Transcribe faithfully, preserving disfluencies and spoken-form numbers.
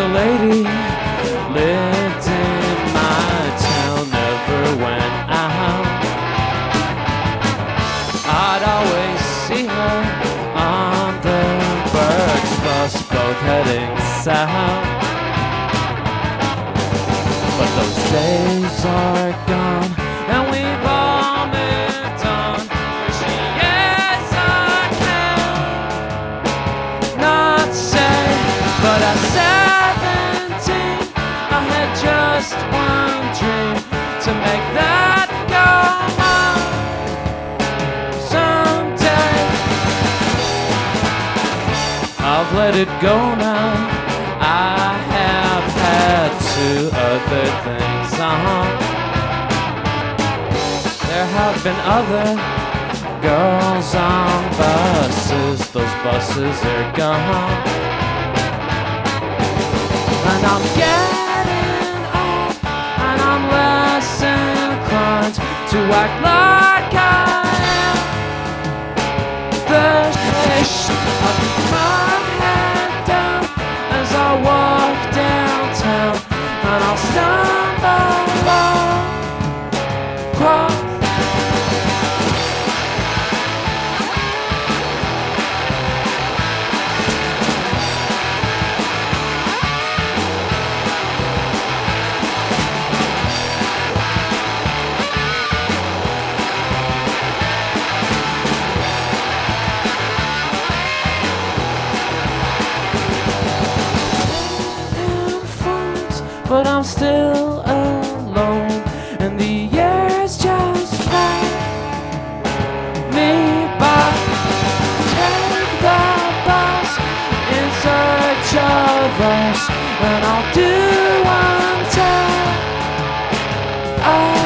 lady lived in my town, never went out. I'd always see her on the Berks bus, both heading south. But those days are gone, and we've all moved on. Where she is, I cannot say, but at seventeen, I had just one dream, to make that go on someday. I've let it go now. I have had two other things on. There have been other girls on buses. Those buses are gone. And I'm getting old, and I'm less inclined to act like I am. The fish of my head down as I walk downtown, and I'll stumble across. But I'm still alone, and the years just pass me by. Take the bus in search of us, and I'll do until I